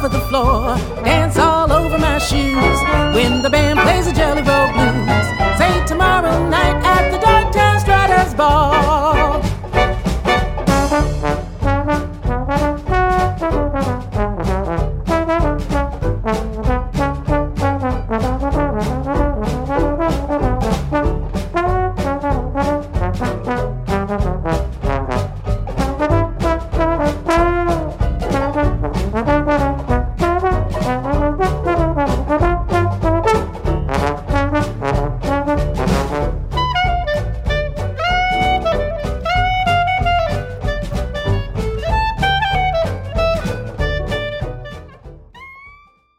the floor, dance all over my shoes when the band plays the Jelly Roll Blues.